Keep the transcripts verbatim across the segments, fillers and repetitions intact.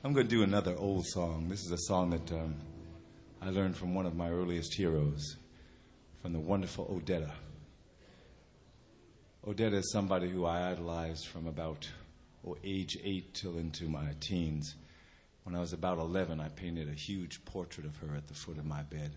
I'm going to do another old song. This is a song that um, I learned from one of my earliest heroes, from the wonderful Odetta. Odetta is somebody who I idolized from about oh, age eight till into my teens. When I was about eleven, I painted a huge portrait of her at the foot of my bed.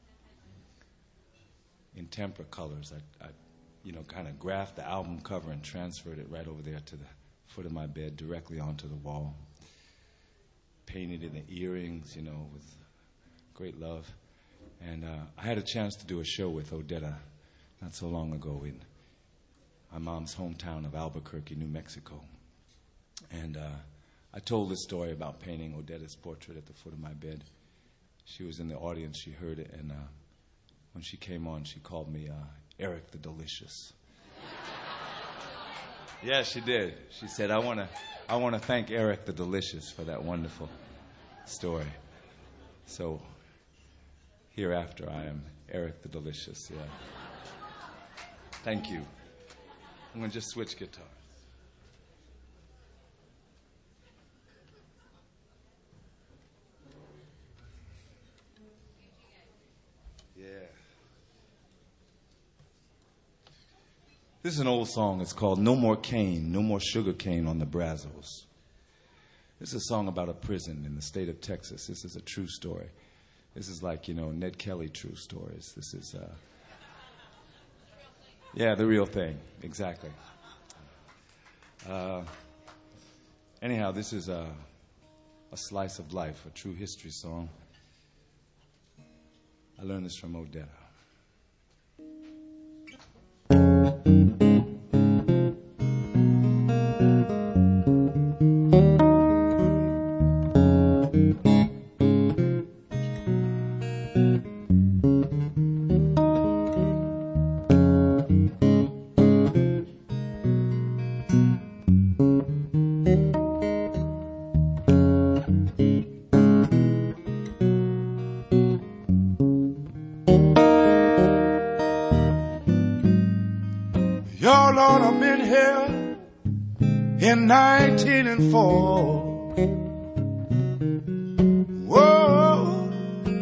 In tempera colors, I, I you know, kind of graphed the album cover and transferred it right over there to the foot of my bed, directly onto the wall. Painted in the earrings, you know, with great love. And uh, I had a chance to do a show with Odetta not so long ago in my mom's hometown of Albuquerque, New Mexico. And uh, I told this story about painting Odetta's portrait at the foot of my bed. She was in the audience, she heard it, and uh, when she came on, she called me uh, Eric the Delicious. Yeah, she did. She said, I want to I want to thank Eric the Delicious for that wonderful story. So, hereafter, I am Eric the Delicious, yeah. Thank you. I'm going to just switch guitars. Yeah. This is an old song. It's called No More Cane, No More Sugar Cane on the Brazos. This is a song about a prison in the state of Texas. This is a true story. This is like, you know, Ned Kelly true stories. This is, uh, yeah, the real thing. Exactly. Uh, anyhow, this is a, a slice of life, a true history song. I learned this from Odetta. Y'all ought to have been here in nineteen and four. Whoa,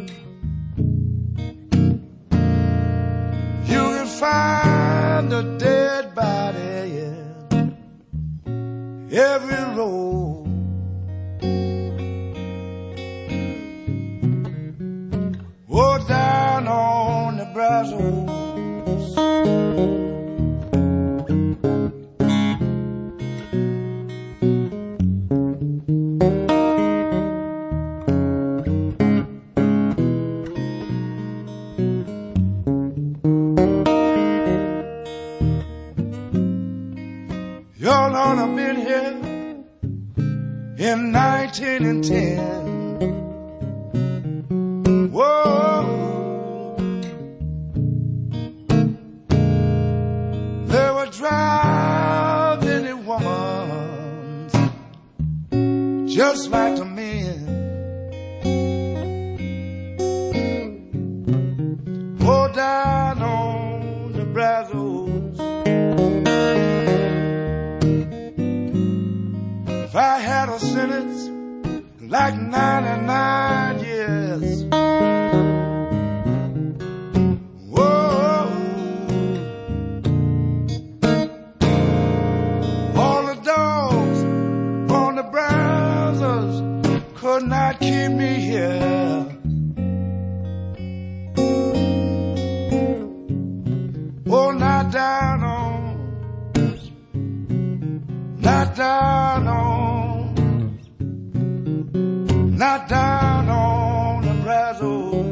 you can find a dead body in every road. Oh, down on the Brazos. Y'all ought to have been here in nineteen and ten. Whoa, they were driving a woman just like the men. Oh, down on the Brazos. If I had a sentence like ninety-nine years, whoa, all the dogs on the browsers could not keep me here. Oh, not down on, not down on, not down on the Brazos.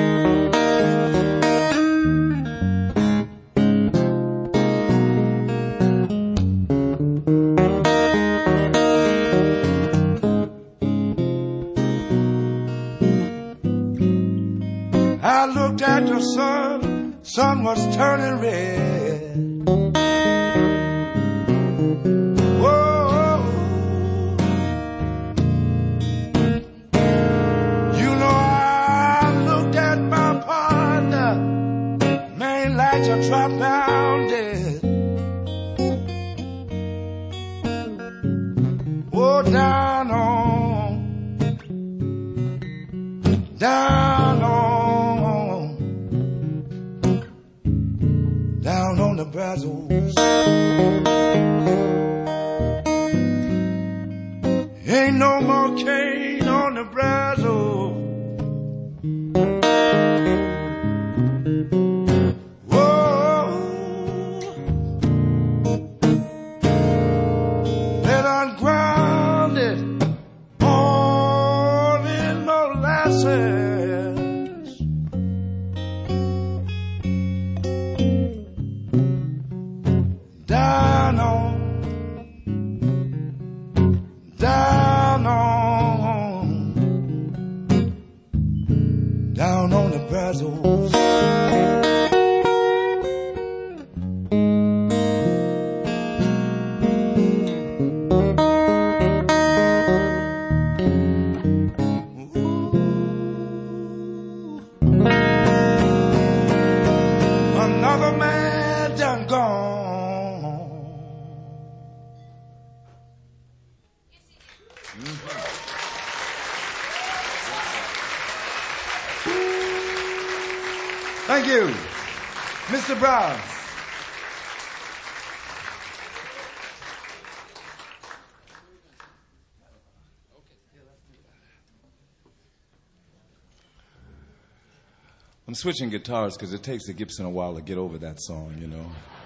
I looked at the sun, sun was turning red. Whoa, you know I looked at my partner, man, like a drop down dead. Oh, down on down on, down on the Brazos. Ain't no more cane on the Brazos. Down on, down on, down on the Brazos. Another man done gone. Thank you, Mister Brown. I'm switching guitars because it takes the Gibson a while to get over that song, you know.